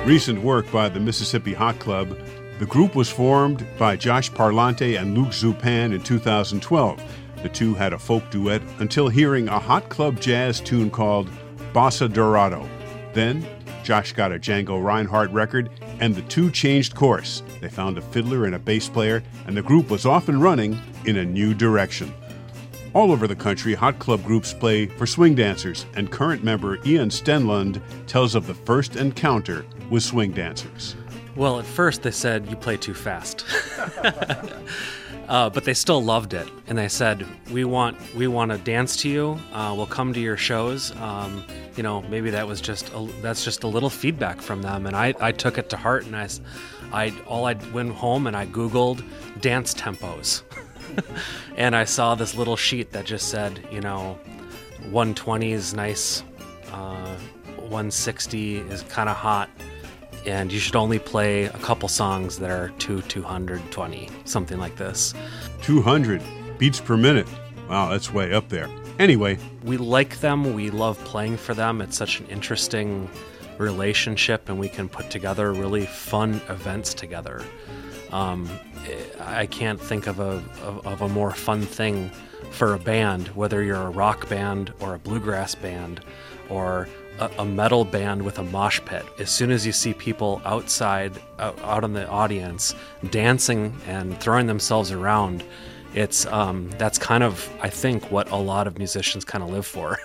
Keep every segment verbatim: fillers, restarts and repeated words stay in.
Recent work by the Mississippi Hot Club. The group was formed by Josh Parlante and Luke Zupan in two thousand twelve. The two had a folk duet until hearing a Hot Club jazz tune called Bossa Dorado. Then, Josh got a Django Reinhardt record, and the two changed course. They found a fiddler and a bass player, and the group was off and running in a new direction. All over the country, Hot Club groups play for swing dancers, and current member Ian Stenlund tells of the first encounter with swing dancers. Well, at first they said, you play too fast. uh, but they still loved it. And they said, we want we want to dance to you. Uh, we'll come to your shows. Um, you know, maybe that was just a, that's just a little feedback from them. And I, I took it to heart, and I, I all I went home and I Googled dance tempos. And I saw this little sheet that just said, you know, one twenty is nice, uh, one sixty is kind of hot, and you should only play a couple songs that are two, two twenty, something like this. two hundred beats per minute. Wow, that's way up there. Anyway. We like them. We love playing for them. It's such an interesting relationship, and we can put together really fun events together. Um, I can't think of a of, of a more fun thing for a band, whether you're a rock band or a bluegrass band or a, a metal band with a mosh pit. As soon as you see people outside, out, out in the audience, dancing and throwing themselves around, it's um, that's kind of, I think, what a lot of musicians kind of live for.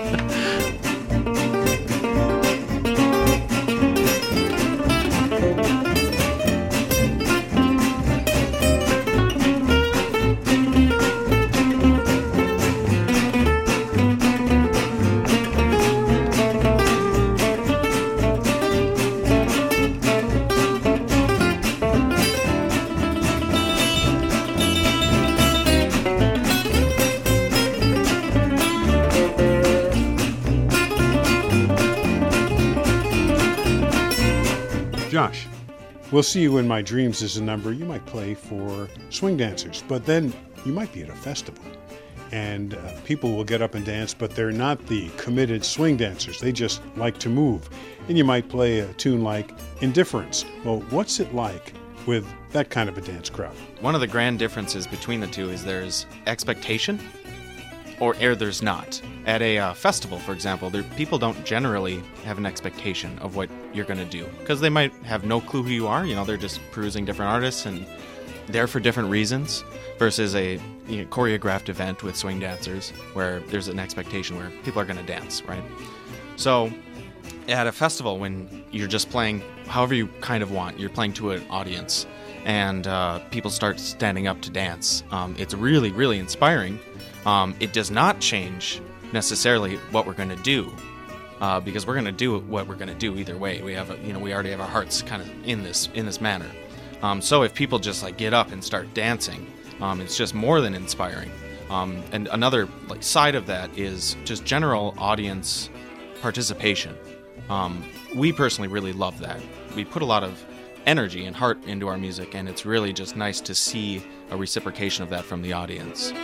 Josh, We'll See You in My Dreams is a number you might play for swing dancers, but then you might be at a festival and uh, people will get up and dance, but they're not the committed swing dancers. They just like to move. And you might play a tune like Indifference. Well, what's it like with that kind of a dance crowd? One of the grand differences between the two is there's expectation or, or there's not. At a uh, festival, for example, there, people don't generally have an expectation of what you're going to do because they might have no clue who you are. You know, they're just perusing different artists and there for different reasons versus a you know, choreographed event with swing dancers where there's an expectation where people are going to dance, right? So at a festival, when you're just playing however you kind of want, you're playing to an audience and uh, people start standing up to dance. Um, it's really, really inspiring. Um, it does not change necessarily what we're going to do uh, because we're going to do what we're going to do either way. We have, a, you know, we already have our hearts kind of in this in this manner. Um, so if people just like get up and start dancing, um, it's just more than inspiring. Um, and another like side of that is just general audience participation. Um, we personally really love that. We put a lot of energy and heart into our music, and it's really just nice to see a reciprocation of that from the audience.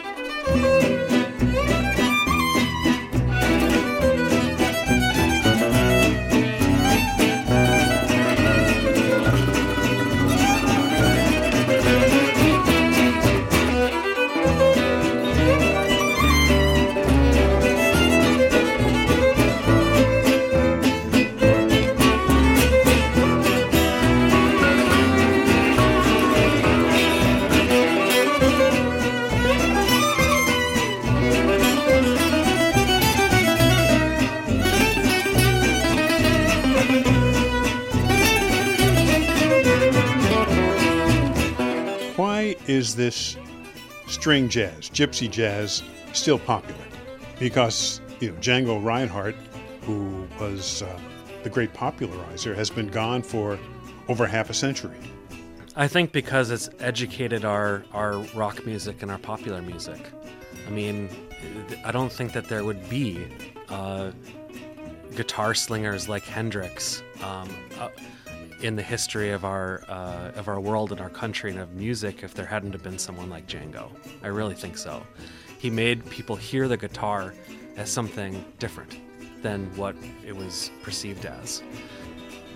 Is this string jazz, gypsy jazz, still popular? Because, you know, Django Reinhardt, who was uh, the great popularizer, has been gone for over half a century. I think because it's educated our, our rock music and our popular music. I mean, I don't think that there would be uh, guitar slingers like Hendrix um, uh, in the history of our uh, of our world and our country and of music if there hadn't have been someone like Django. I really think so. He made people hear the guitar as something different than what it was perceived as.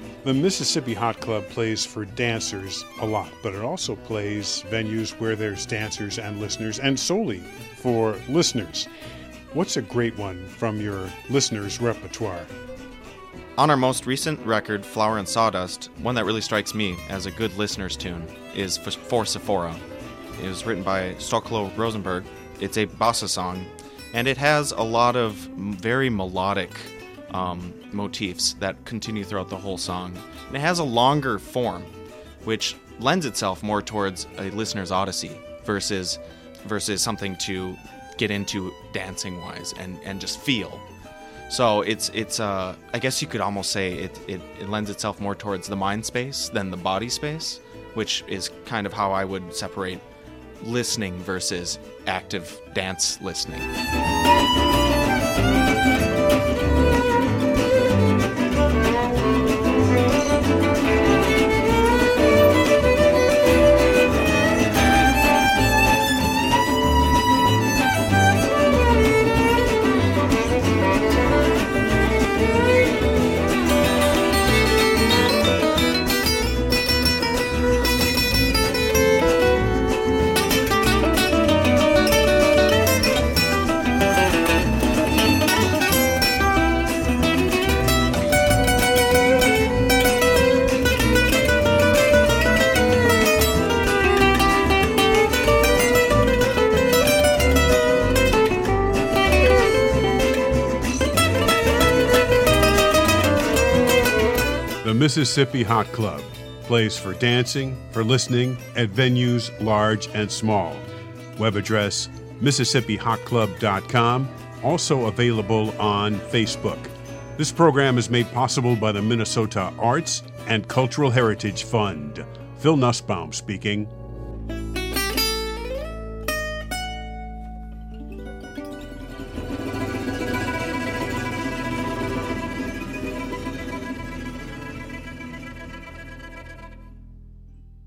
The Mississippi Hot Club plays for dancers a lot, but it also plays venues where there's dancers and listeners, and solely for listeners. What's a great one from your listeners' repertoire? On our most recent record, Flower and Sawdust, one that really strikes me as a good listener's tune is For Sephora. It was written by Stoklo Rosenberg. It's a bossa song, and it has a lot of very melodic um, motifs that continue throughout the whole song. And it has a longer form, which lends itself more towards a listener's odyssey versus versus something to get into dancing-wise and, and just feel. So it's it's uh I guess you could almost say it, it it lends itself more towards the mind space than the body space, which is kind of how I would separate listening versus active dance listening. The Mississippi Hot Club plays for dancing, for listening, at venues large and small. Web address Mississippi Hot Club dot com, also available on Facebook. This program is made possible by the Minnesota Arts and Cultural Heritage Fund. Phil Nussbaum speaking.